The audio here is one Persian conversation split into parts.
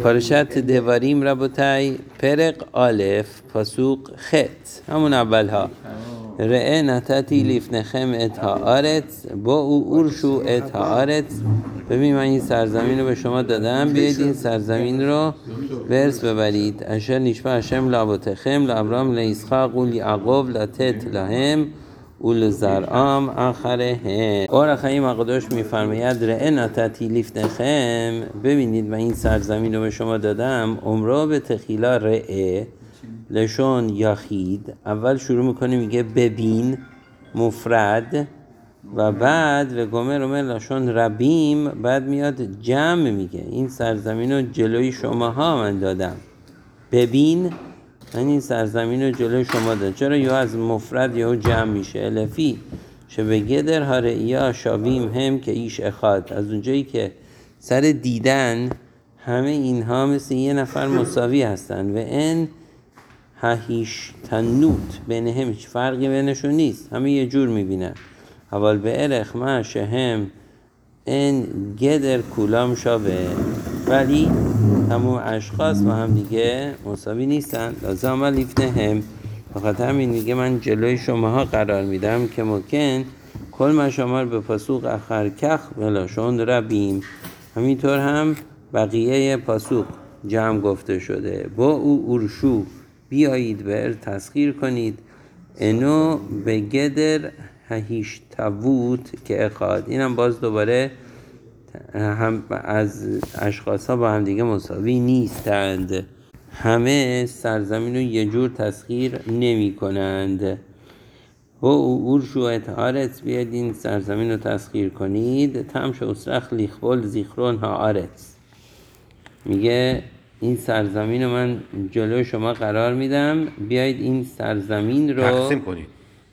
پارشت دواریم ربوتای پرق آلف پاسوق خط همون اولها رئه نتتی لیفنخم اتا آرت با او ارشو اتا آرت. ببین من این سرزمین رو به شما دادم، بیایید این سرزمین رو ورس ببرید. اشر نشبه هشم لابوتخم لابرام لیسخاق و لیعقوب لاتت لهم اول زرعام آخره هم. اور خیم اقداش میفرماید رئه نتتی لیفنخم، ببینید من این سرزمین رو به شما دادم. عمره به تخیلا رئه لشون یاخید، اول شروع میکنه میگه ببین مفرد و بعد و گمر لشون ربیم، بعد میاد جمع میگه این سرزمین رو جلوی شماها من دادم. ببین من این سرزمین رو جلوی شما دادم. چرا یا از مفرد یا جمع میشه؟ الفی شبه گدر هارئیا شاویم هم که ایش اخاد، از اونجایی که سر دیدن همه اینها مثل یه نفر مساوی هستن و این هیش تنوت بینهم هیچ فرقی بینشون نیست، همه یه جور میبینن. اول به ارخ ما شهم این گدر کولام شابه، ولی همون اشخاص با هم دیگه مساوی نیستن. لازم لیفنهم، بخاطر همین میگه من جلوی شماها قرار میدم که ممکن کل ما شما به پاسوق اخر کخ بلاشون ربیم، همینطور هم بقیه پاسوق جمع گفته شده. با او ارشو بیایید بر تسخیر کنید، اینو به گدر هیش تاوت که اخاد، اینم باز دوباره هم از اشخاص ها با هم دیگه مساوی نیستند، همه سرزمین رو یه جور تسخیر نمی کنند. و ارشو اتعارت، بیاید این سرزمین رو تسخیر کنید. تمش اسرخ لیخبال زیخرون ها آرت، میگه این سرزمین رو من جلوی شما قرار میدم، بیایید این سرزمین رو تقسیم کنید،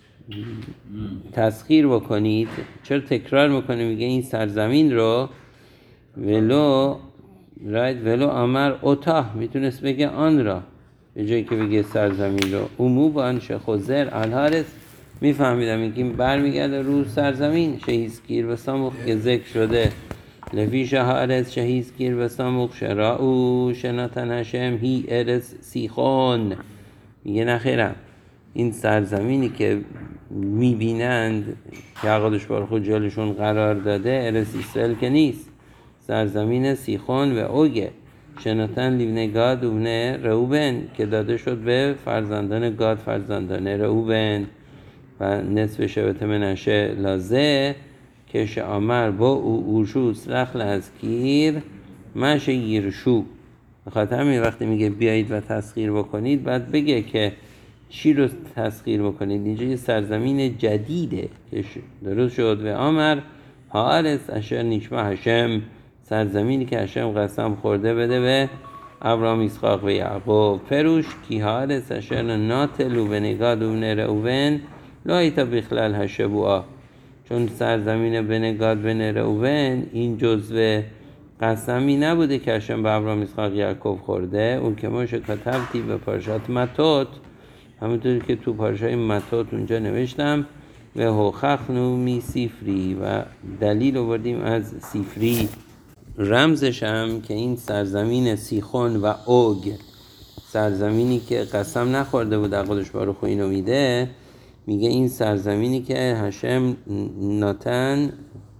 تسخیر بکنید. چرا تکرار میکنه؟ میگه این سرزمین رو ولو امر اوتاه، میتونست بگه آن را به جایی که بگه سرزمین رو. امو با انشه خوزر الهارس، میفهمیدم این برمیگرده رو سرزمین. شهیزگیر و ساموخ که ذکر شده لفی شهارت شهیزگیر و ساموخ شراعو شناتن هشم هی ارس سیخون. میگه نخیرم این سرزمینی که میبینند که حقادش بار خود جلشون قرار داده ارس اسرائیل که نیست، سرزمین سیخون و اوگه. شناتن لیبن گاد و بنه روبن، که داده شد به فرزندان گاد فرزندان روبن. و نصف شبت منشه لازه که شامر با او اوشو سرخ لازکیر مشه گیرشو. بخاطر همین وقتی میگه بیایید و تسخیر بکنید بعد بگه که چی رو تسخیر بکنید. اینجا یه سرزمین جدیده که درست شد. و آمر هارس اشر نیشمه هشم، سرزمینی که هشم قسم خورده بده به ابراهیم اسحاق و یعقوب. پروش کی هارس اشر ناتلو به نگاد و نرئوون لایتا بخلال هشبوها، چون سرزمین به نگاد به نرئوون این جزوه قسمی نبوده که هشم به ابراهیم اسحاق یعقوب خورده. اون که ما کتبتی به پارشات متات، همونطور که تو پارشای متات اونجا نوشتم و هوخخنو می سیفری، و دلیل آوردیم از سیفری. رمزش هم که این سرزمین سیخون و اوگ، سرزمینی که قسم نخورده بود عقلش بارو خو اینو میده، میگه این سرزمینی که هشم ناتن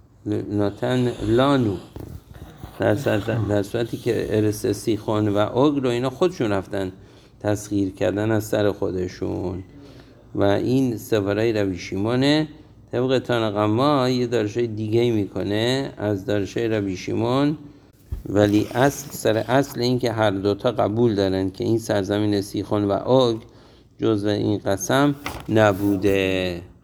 لانو، در صورتی که ارس سیخون و اوگ رو اینا خودشون رفتن تسخیر کردن از سر خودشون. و این سفرهای روی شیمونه. طبق تانقما یه دارشای دیگه میکنه از دارشای روی شیمون، ولی اصل این که هر دوتا قبول دارن که این سرزمین سیخون و اوگ جزو این قسم نبوده.